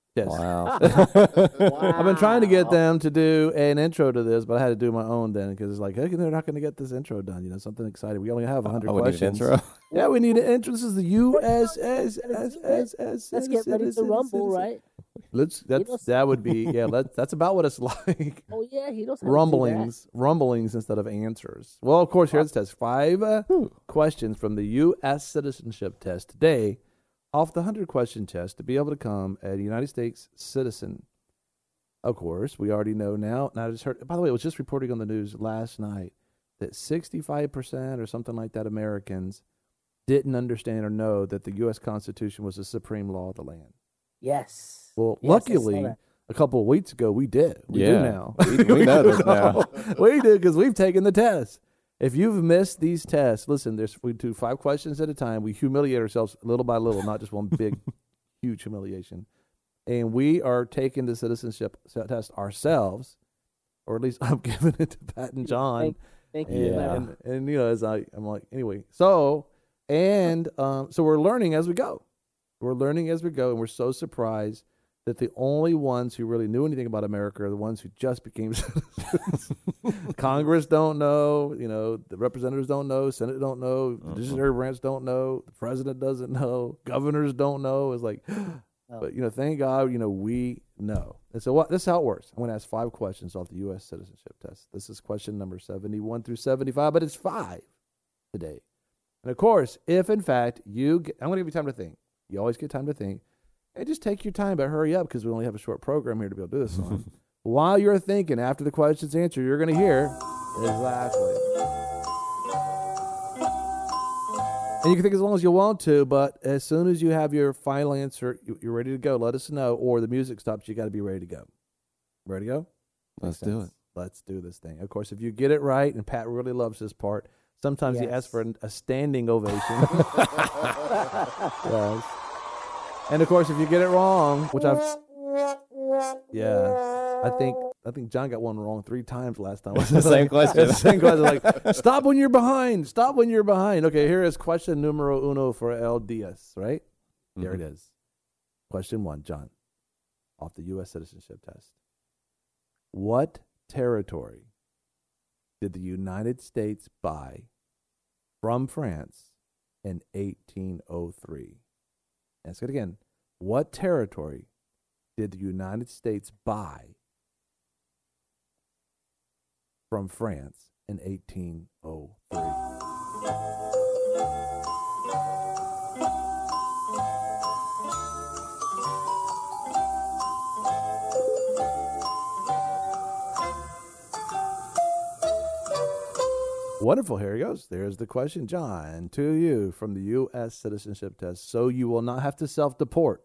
Yes. Wow. I've been trying to get them to do an intro to this, but I had to do my own then because it's like, hey, they're not going to get this intro done. You know, something exciting. We only have 100 we need an questions. intro? Yeah, we need an intro. This is the USS. Let's get ready to rumble, right? That would be that's about what it's like. Oh yeah, he knows how to do Rumblings instead of answers. Well, of course, here's the test. 5 questions from the U.S. citizenship test today. Off the 100-question test to be able to become a United States citizen. Of course, we already know now. And I just heard, by the way, it was just reporting on the news last night that 65% or something like that Americans didn't understand or know that the U.S. Constitution was the supreme law of the land. Yes. Well, Yes, luckily, a couple of weeks ago, we did. We do now. We know this now. We do because we've taken the test. If you've missed these tests, listen, we do 5 questions at a time. We humiliate ourselves little by little, not just one big, huge humiliation. And we are taking the citizenship test ourselves, or at least I'm giving it to Pat and John. Thank you. And you know, I'm like, anyway. So we're learning as we go. We're learning as we go, and we're so surprised that the only ones who really knew anything about America are the ones who just became citizens. Congress don't know, you know, the representatives don't know, Senate don't know, the judiciary branch don't know, the president doesn't know, governors don't know. It's like, but, you know, thank God, you know, we know. And so this is how it works. I'm going to ask 5 questions off the U.S. citizenship test. This is question number 71 through 75, but it's 5 today. And, of course, if, in fact, I'm going to give you time to think. You always get time to think. And just take your time, but hurry up because we only have a short program here to be able to do this on. While you're thinking, after the question's answered, you're going to hear exactly. And you can think as long as you want to, but as soon as you have your final answer, you're ready to go. Let us know, or the music stops. You got to be ready to go. Ready to go? Let's do it. Let's do this thing. Of course, if you get it right, and Pat really loves this part, sometimes he asks for a standing ovation. Yes. And of course, if you get it wrong, which I think John got one wrong 3 times last time. The same question. The same question. Like, stop when you're behind. Stop when you're behind. Okay, here is question numero uno for El Diaz, right? Mm-hmm. There it is. Question 1, John, off the U.S. citizenship test. What territory did the United States buy from France in 1803? Ask it again. What territory did the United States buy from France in 1803? Wonderful. Here he goes. There's the question, John, to you from the U.S. citizenship test. So you will not have to self-deport.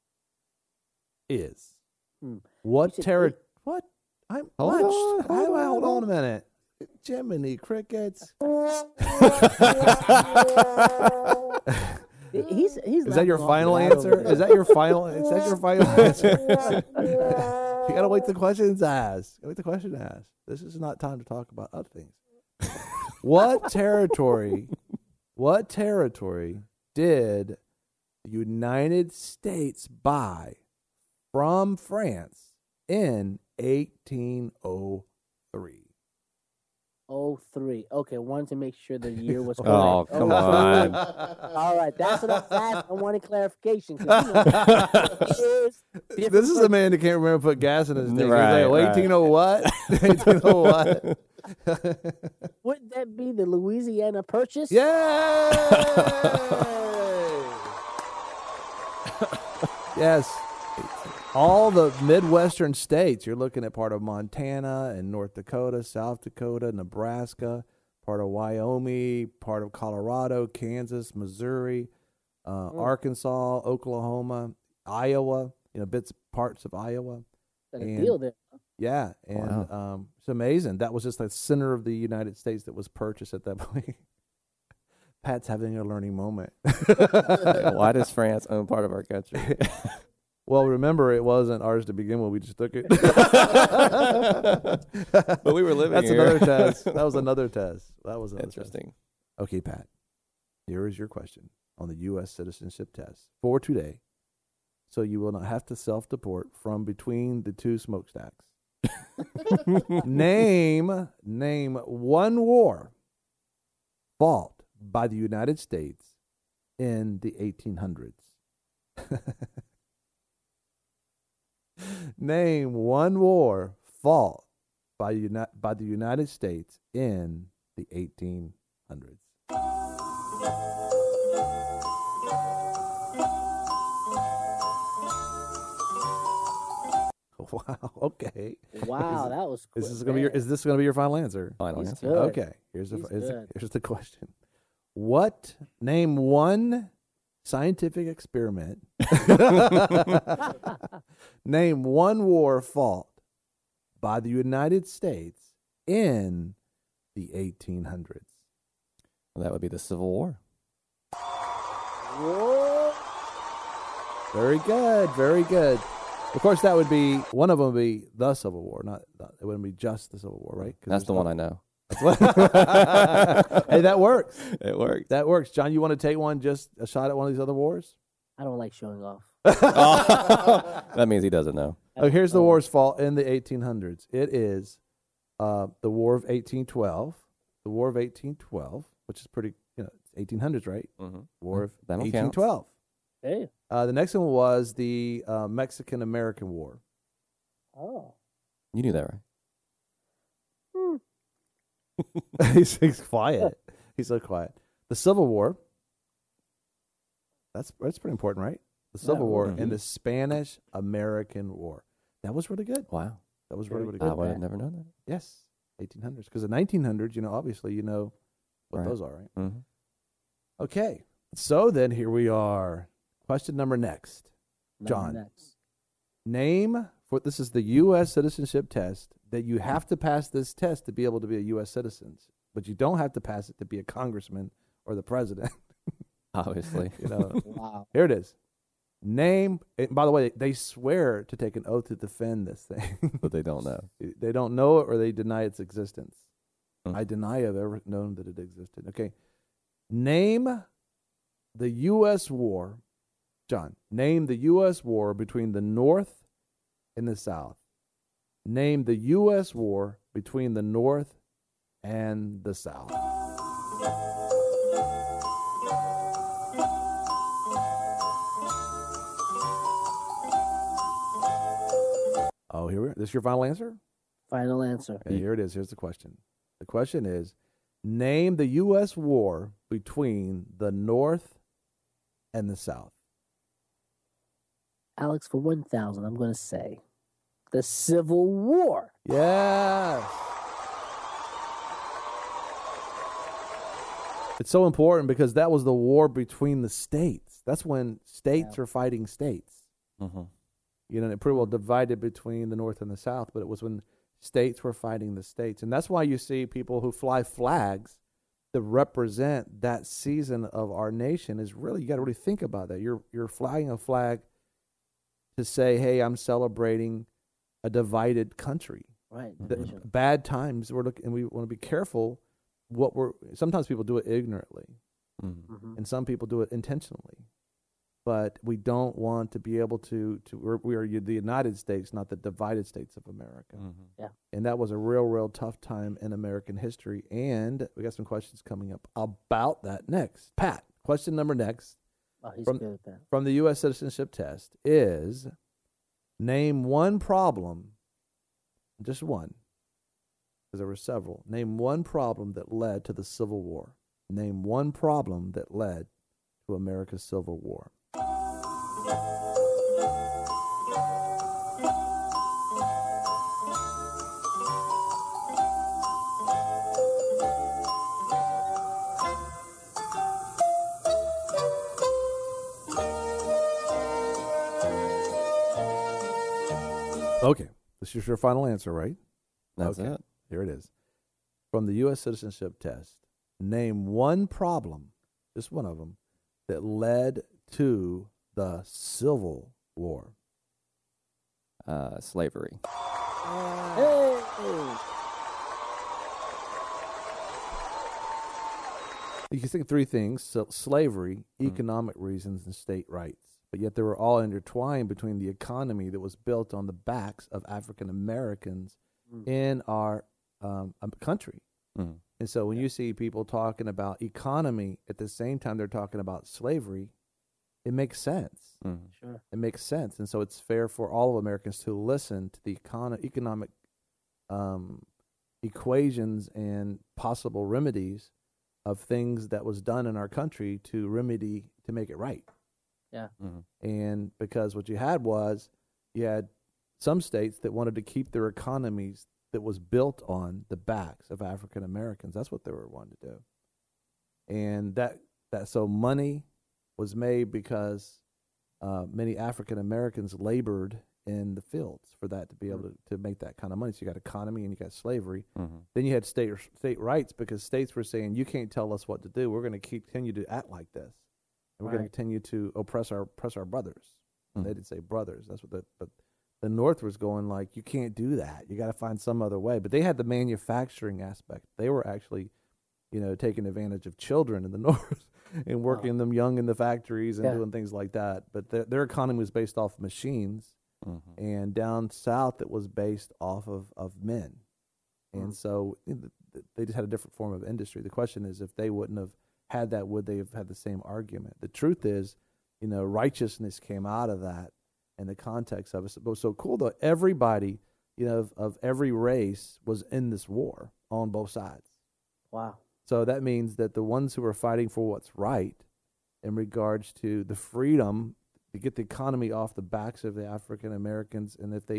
What territory? What? Hold on a minute. Jiminy crickets. Is that your final answer? Is that your final answer? You gotta wait the question's asked. Wait the question asked. This is not time to talk about other things. What territory did the United States buy from France in 1803? 03. Okay, wanted to make sure the year was correct. Oh, come on. All right, that's what I was asking. I wanted clarification. This is a man that can't remember to put gas in his thing. Right, He's like, 18 what? 18 what? Wouldn't that be the Louisiana Purchase? Yay! Yes. All the Midwestern states, you're looking at part of Montana and North Dakota, South Dakota, Nebraska, part of Wyoming, part of Colorado, Kansas, Missouri, Arkansas, Oklahoma, Iowa, parts of Iowa. Got a deal there. Yeah, and it's amazing. That was just the center of the United States that was purchased at that point. Pat's having a learning moment. Why does France own part of our country? Well, remember, it wasn't ours to begin with. We just took it. But we were living That's here. another test. That was another test. That was Interesting. Test. Okay, Pat. Here is your question on the U.S. citizenship test for today. so you will not have to self-deport from between the two smokestacks. Name one war fought by the United States in the 1800s. Name one war fought by the United States in the 1800s. Wow. Okay. Wow, that was quick. Is this gonna be your final answer? Final He's answer. good. Okay. Here's the question. Name one scientific experiment. Name one war fought by the United States in the 1800s. Well, that would be the Civil War. Whoa. Very good. Very good. Of course, that would be one of them. Would be the Civil War, it wouldn't be just the Civil War, right? That's the one I know. Hey, that works. It worked. That works. John, you want to take just a shot at one of these other wars? I don't like showing off. That means he doesn't know. Oh, here's the wars fought in the 1800s. It is the War of 1812. The War of 1812, which is pretty, 1800s, right? Mm-hmm. War of That one 1812. Hey. The next one was the Mexican-American War. Oh. You knew that, right? He's quiet. He's so quiet. The Civil War. That's pretty important, right? The Civil War and the Spanish-American War. That was really good. Wow. That was really, really I good. would have never known that. Yes, 1800s. Because the 1900s, obviously, what Right. those are, right? Mm-hmm. Okay. So then here we are. Question number next. John. Next. This is the U.S. citizenship test, that you have to pass this test to be able to be a U.S. citizen, but you don't have to pass it to be a congressman or the president. Obviously. Wow. Here it is. By the way, they swear to take an oath to defend this thing. But they don't know. They don't know it or they deny its existence. Hmm. I deny I've ever known that it existed. Okay. Name the U.S. war. John, name the U.S. war between the North and the South. Name the U.S. war between the North and the South. Oh, here we are. This is your final answer? Final answer. Okay, here it is. Here's the question. The question is, name the U.S. war between the North and the South. Alex, for 1,000, I'm going to say the Civil War. Yes. It's so important because that was the war between the states. That's when states were fighting states. Mm-hmm. It pretty well divided between the North and the South, but it was when states were fighting the states. And that's why you see people who fly flags that represent that season of our nation. You got to really think about that. You're flying a flag to say, hey, I'm celebrating a divided country. Right. Bad times and we want to be careful sometimes people do it ignorantly. Mm-hmm. And some people do it intentionally. But we don't want to be able we are the United States, not the divided states of America. Mm-hmm. Yeah. And that was a real tough time in American history. And we got some questions coming up about that next. Pat, question number next. Oh, he's good at that. From the U.S. citizenship test is, name one problem, just one, because there were several. Name one problem that led to the Civil War. Name one problem that led to America's Civil War. Okay, this is your final answer, right? That's okay. it. Here it is. From the U.S. citizenship test, name one problem, just one of them, that led to the Civil War. Slavery. Hey. You can think of three things: slavery, economic reasons, and state rights. but yet they were all intertwined between the economy that was built on the backs of African Americans in our country. And so when you see people talking about economy at the same time they're talking about slavery, it makes sense. Sure. It makes sense. And so it's fair for all of Americans to listen to the economic equations and possible remedies of things that was done in our country to make it right. Yeah. And because what you had was, you had some states that wanted to keep their economies that was built on the backs of African Americans. That's what they were wanting to do. And so money was made because many African Americans labored in the fields for that to be able to make that kind of money. So you got economy and you got slavery. Then you had state rights, because states were saying, you can't tell us what to do. We're going to continue to act like this. And we're going to continue to oppress our brothers. They didn't say brothers. That's what but the North was going like, you can't do that. You got to find some other way. But they had the manufacturing aspect. They were actually, taking advantage of children in the North and working them young in the factories and doing things like that. But their economy was based off machines. And down south, it was based off of men. And so they just had a different form of industry. The question is, if they wouldn't have had that, would they have had the same argument? The truth is, righteousness came out of that in the context of it. But it was so cool, though. Everybody, of every race was in this war on both sides. Wow. So that means that the ones who are fighting for what's right in regards to the freedom to get the economy off the backs of the African Americans, and if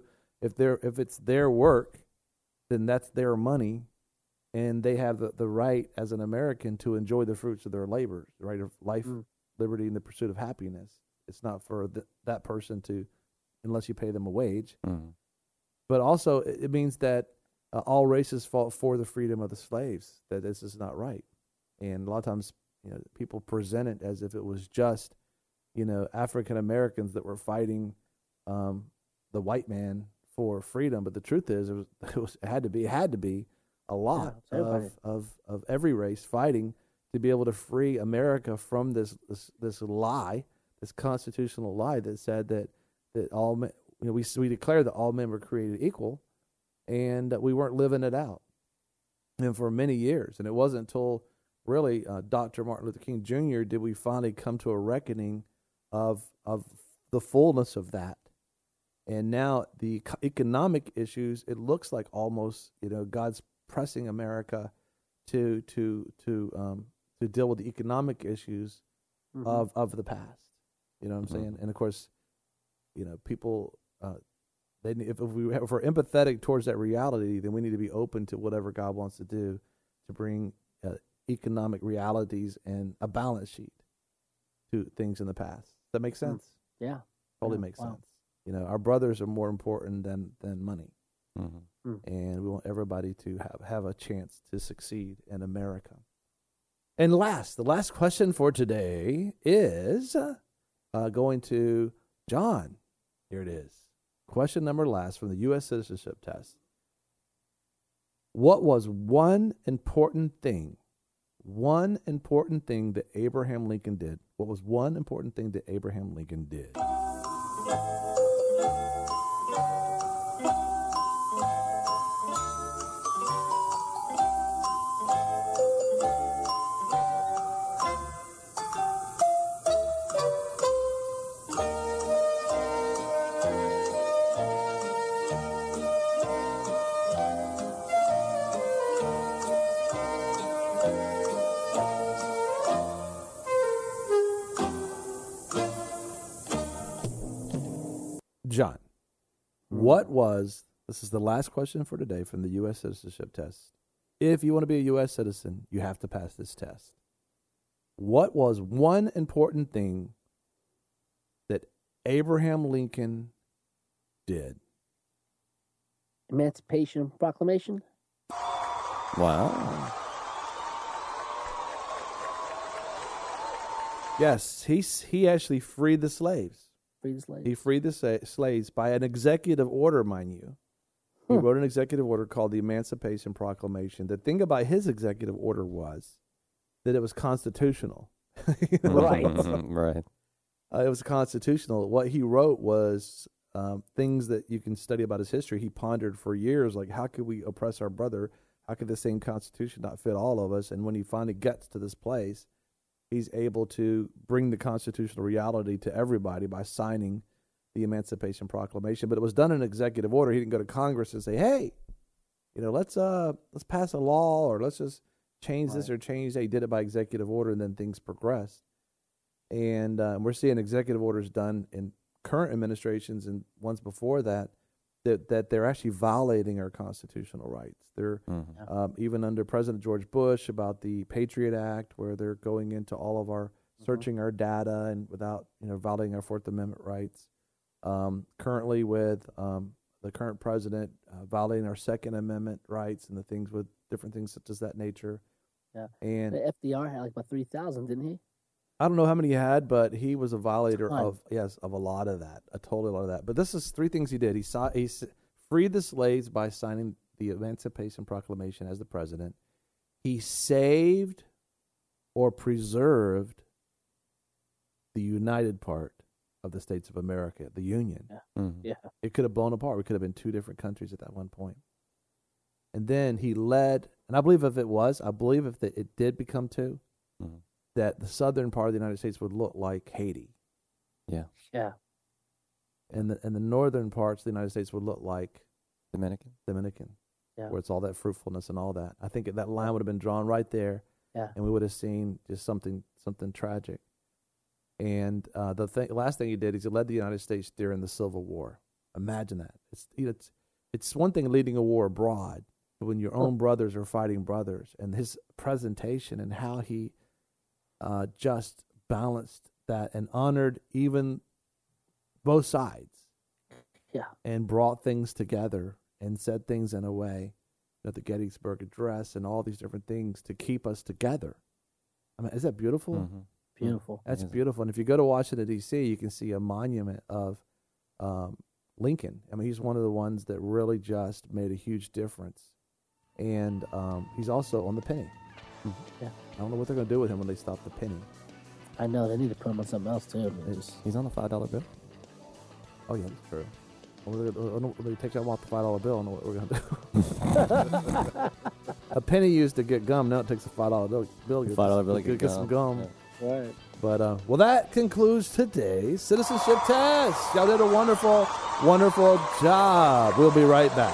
it's their work, then that's their money, and they have the right as an American to enjoy the fruits of their labor, the right of life, liberty, and the pursuit of happiness. It's not for that person to, unless you pay them a wage. But also, it means that all races fought for the freedom of the slaves, that this is not right. And a lot of times, people present it as if it was just, African Americans that were fighting the white man for freedom. But the truth is, it had to be a lot of every race fighting to be able to free America from this lie, this constitutional lie that said that all men, we declared that all men were created equal, and we weren't living it out. And for many years, and it wasn't until really Dr. Martin Luther King Jr. did we finally come to a reckoning of the fullness of that. And now the economic issues, it looks like almost, God's pressing America to deal with the economic issues of the past. You know what I'm saying? And of course, people, if we're empathetic towards that reality, then we need to be open to whatever God wants to do to bring economic realities and a balance sheet to things in the past. Does that make sense? Yeah. Totally makes sense. Our brothers are more important than money. And we want everybody to have a chance to succeed in America. And the last question for today is going to John. Here it is. Question number last from the U.S. citizenship test. What was one important thing that Abraham Lincoln did? What was one important thing that Abraham Lincoln did? John, this is the last question for today from the U.S. citizenship test. If you want to be a U.S. citizen, you have to pass this test. What was one important thing that Abraham Lincoln did? Emancipation Proclamation. Wow. Yes, he actually freed the slaves. He freed the slaves by an executive order, mind you. He wrote an executive order called the Emancipation Proclamation. The thing about his executive order was that it was constitutional. Right. Right. It was constitutional. What he wrote was things that you can study about his history. He pondered for years, like, how could we oppress our brother? How could the same Constitution not fit all of us? And when he finally gets to this place, he's able to bring the constitutional reality to everybody by signing the Emancipation Proclamation. But it was done in executive order. He didn't go to Congress and say, hey, let's pass a law, or let's just change this or change that. He did it by executive order, and then things progressed. And we're seeing executive orders done in current administrations and ones before that they're actually violating our constitutional rights. They're even under President George Bush about the Patriot Act, where they're going into all of our searching our data and without violating our Fourth Amendment rights. Currently with the current president violating our Second Amendment rights and the things with different things such as that nature. Yeah, and the FDR had like about 3,000, didn't he? I don't know how many he had, but he was a violator of a lot of that, a total lot of that. But this is three things he did. He freed the slaves by signing the Emancipation Proclamation as the president. He saved or preserved the united part of the states of America, the Union. Yeah. It could have blown apart. We could have been two different countries at that one point. And then he led, and I believe if it did become two, that the southern part of the United States would look like Haiti. Yeah. Yeah. And the northern parts of the United States would look like Dominican. Yeah. Where it's all that fruitfulness and all that. I think that line would have been drawn right there. Yeah. And we would have seen just something tragic. And last thing he did is he led the United States during the Civil War. Imagine that. It's one thing leading a war abroad, but when your own brothers are fighting brothers, and his presentation and how he just balanced that and honored even both sides. Yeah. And brought things together and said things in a way, the Gettysburg Address and all these different things to keep us together. I mean, is that beautiful? Mm-hmm. Beautiful. That's beautiful. And if you go to Washington, D.C., you can see a monument of Lincoln. I mean, he's one of the ones that really just made a huge difference. And he's also on the penny. Yeah. I don't know what they're going to do with him when they stop the penny. I know. They need to put him on something else, too. He's on the $5 bill. Oh, yeah, that's true. When they take him off the $5 bill, I don't know what we're going to do. A penny used to get gum. Now it takes a $5 bill. $5 bill to get some gum. Yeah. Right. But, well, that concludes today's citizenship test. Y'all did a wonderful, wonderful job. We'll be right back.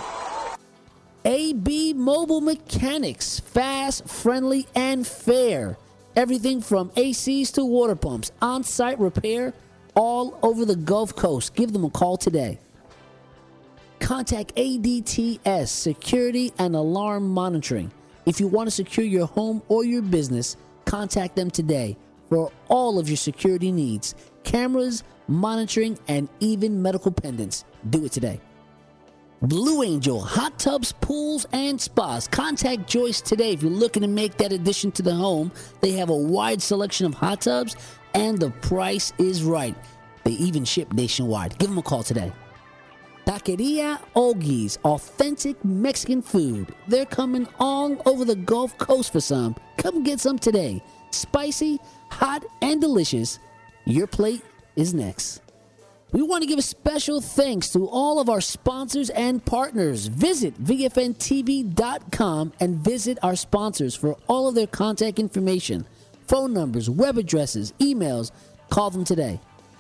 AB Mobile Mechanics, fast, friendly, and fair. Everything from ACs to water pumps, on-site repair, all over the Gulf Coast. Give them a call today. Contact ADTS, Security and Alarm Monitoring. If you want to secure your home or your business, contact them today for all of your security needs. Cameras, monitoring, and even medical pendants. Do it today. Blue Angel, hot tubs, pools, and spas. Contact Joyce today if you're looking to make that addition to the home. They have a wide selection of hot tubs, and the price is right. They even ship nationwide. Give them a call today. Taqueria Oggi's, authentic Mexican food. They're coming all over the Gulf Coast for some. Come get some today. Spicy, hot, and delicious. Your plate is next. We want to give a special thanks to all of our sponsors and partners. Visit VFNTV.com and visit our sponsors for all of their contact information, phone numbers, web addresses, emails. Call them today.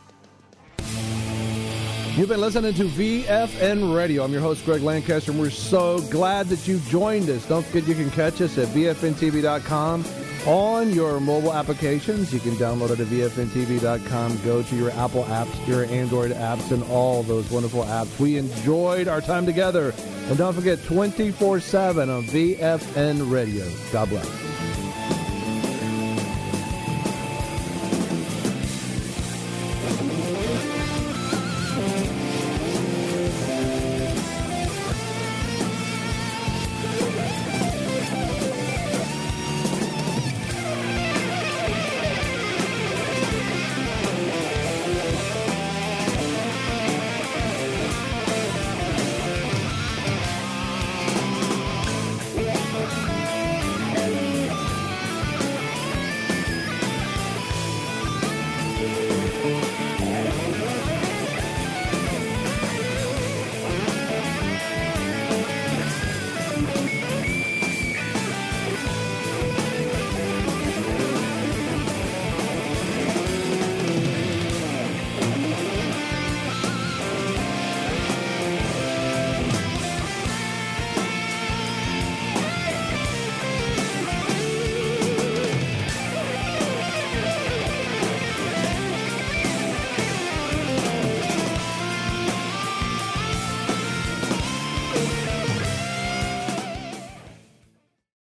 You've been listening to VFN Radio. I'm your host, Greg Lancaster, and we're so glad that you joined us. Don't forget you can catch us at VFNTV.com on your mobile applications. You can download it at VFNTV.com. Go to your Apple apps, your Android apps, and all those wonderful apps. We enjoyed our time together. And don't forget, 24/7 on VFN Radio. God bless.